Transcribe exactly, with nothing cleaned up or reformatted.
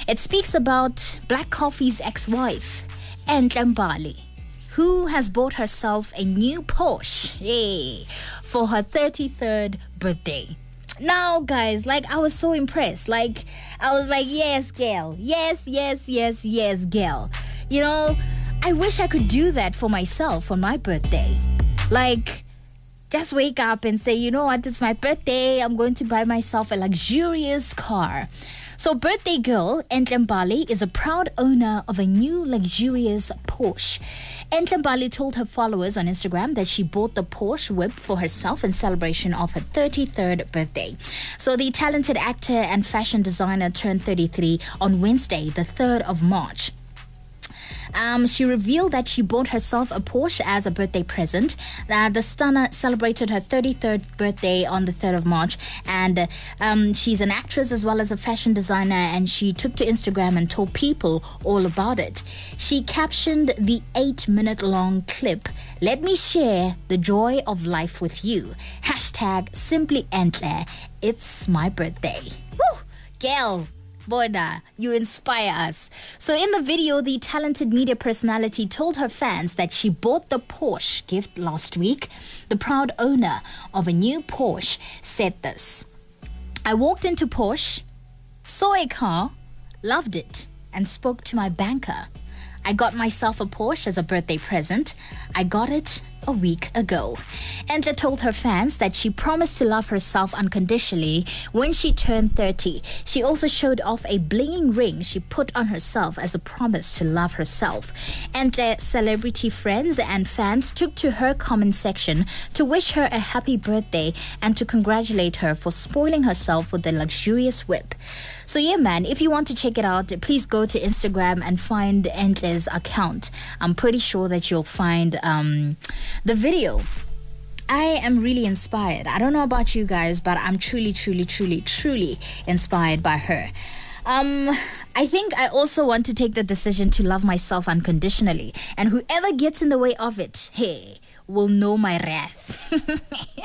It speaks about Black Coffee's ex-wife, Enhle Mbali, who has bought herself a new Porsche, yay, for her thirty-third birthday. Now, guys, like, I was so impressed. Like, I was like, yes, girl. Yes, yes, yes, yes, girl. You know, I wish I could do that for myself on my birthday. Like, just wake up and say, you know what, it's my birthday. I'm going to buy myself a luxurious car. So birthday girl Enhle Mbali is a proud owner of a new luxurious Porsche. Enhle Mbali told her followers on Instagram that she bought the Porsche whip for herself in celebration of her thirty-third birthday. So the talented actor and fashion designer turned thirty-three on Wednesday, the third of March. Um, she revealed that she bought herself a Porsche as a birthday present. Uh, the stunner celebrated her thirty-third birthday on the third of March, and uh, um, she's an actress as well as a fashion designer, and she took to Instagram and told people all about it. She captioned the eight-minute-long clip, "Let me share the joy of life with you. Hashtag Simply Enhle. It's my birthday." Woo! Girl, Boda, you inspire us. So in the video, the talented media personality told her fans that she bought the Porsche gift last week. The proud owner of a new Porsche said this: "I walked into Porsche, saw a car, loved it, and spoke to my banker. I got myself a Porsche as a birthday present. I got it a week ago." Enhle told her fans that she promised to love herself unconditionally when she turned thirty. She also showed off a blinging ring she put on herself as a promise to love herself. Enhle celebrity friends and fans took to her comment section to wish her a happy birthday and to congratulate her for spoiling herself with a luxurious whip. So yeah, man, if you want to check it out, please go to Instagram and find Enhle's account. I'm pretty sure that you'll find um, the video. I am really inspired. I don't know about you guys, but I'm truly, truly, truly, truly inspired by her. Um, I think I also want to take the decision to love myself unconditionally. And whoever gets in the way of it, hey, will know my wrath.